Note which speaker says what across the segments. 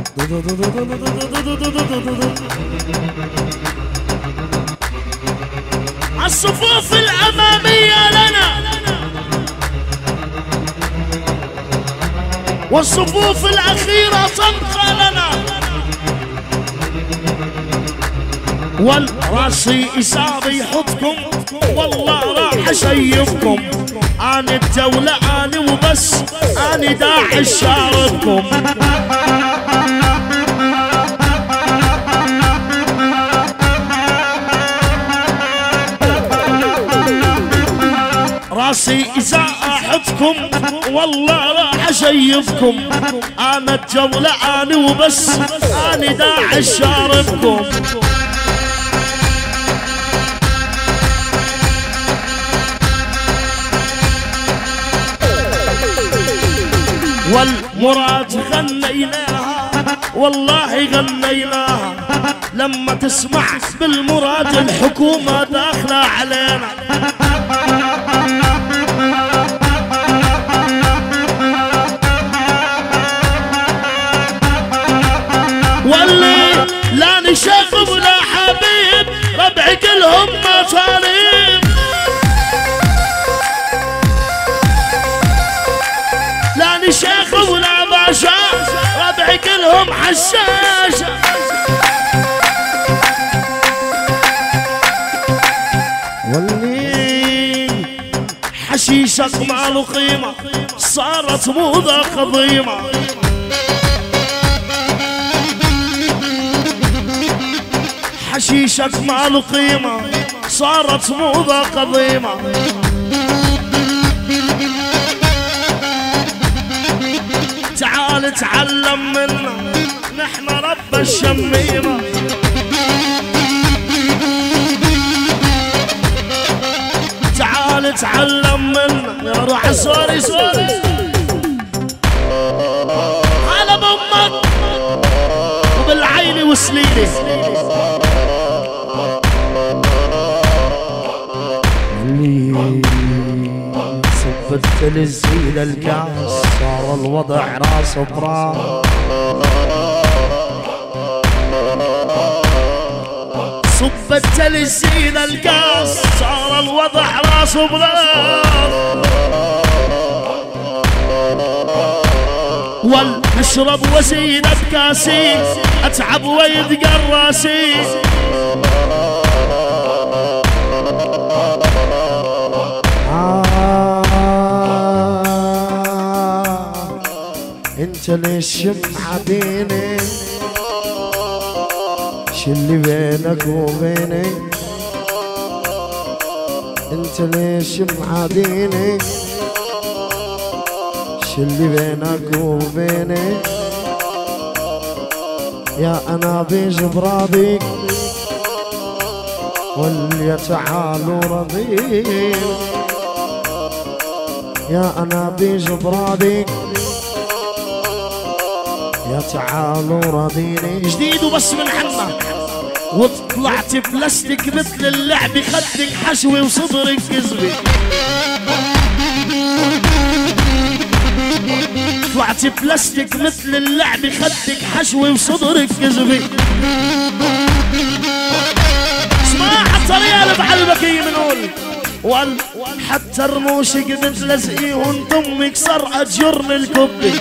Speaker 1: الصفوف الأمامية لنا والصفوف الأخيرة تبقى لنا. والراسي إساري يحطكم والله راح أشيبكم. أنا الدولة أنا وبس، أنا داعي شارككم. راسي إذا أحبكم والله راح أشيبكم. أنا الجولة أنا وبس، أنا داعي شارككم. والمراد غنيناها والله غنيناها. لما تسمع بالمراد الحكومة داخلة علينا. واللي لا نشاف ولا حبيب ربعي كلهم مطالب. لا نشاف ولا باشا ربعي كلهم حشاشة. واللي حشيشك ما له قيمة صارت موضة قديمة. حشيشك ما له قيمة صارت موضة قديمة. تعال تعلم منا نحن رب الشميمة. تعال تعلم منا يا روح سوري سوري على بأمك وبالعين وسليلي. صبت تلزيل الكاس صار الوضع راس براس. صبت تلزيل الكاس صار الوضع راس براس. والاشرب وزيد بكاسي اتعب ويدقى راسي. انت ليش معاديني شلي بينك وبيني. انت ليش معاديني شلي بينك وبيني. يا انا بجبرابي واللي تعالوا رضيني. يا انا بجبرابي يا تعالوا راضيني. جديد وبس من حمى وطلعت بلاستيك مثل اللعب. خدك حشوي وصدرك كذبي. طلعت بلاستيك مثل اللعب. خدك حشوي وصدرك كذبي. اسمع حتى ريال بعلبك يمنون. حتى رموشك بتلزقيهن دمك صار اجرني الكبي.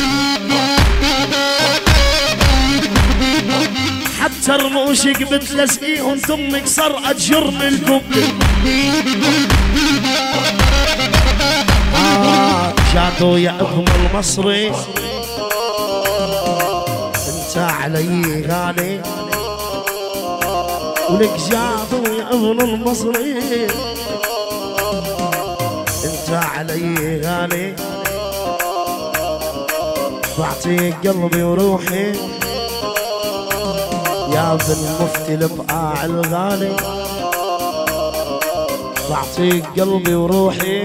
Speaker 1: حتى رموشك بتلزقيهن دمك صار اجرني الكبي. جادو يا ابن المصري انت علي غالي. ولك جادو يا ابن المصري انت علي غالي. بعطيك قلبي وروحي يا ابن المفتي البقاع الغالي. بعطيك قلبي وروحي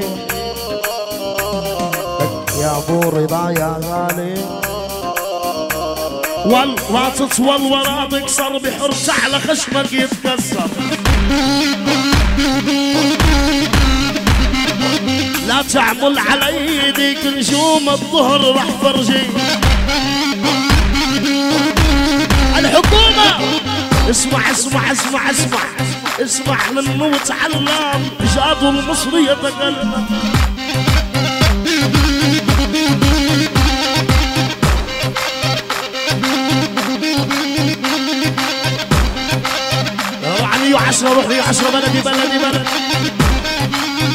Speaker 1: لك يا ابو رضا يا غالي. والله تطول ورا تكسر بحرص على خشمك يتكسر. لا تعمل على ايديك نجوم الظهر راح فرجي. اسمع اسمع اسمع اسمع اسمع منه وتعلم جادوا المصري يتكلم. روح 110 روح 110 بلدي بلدي بلدي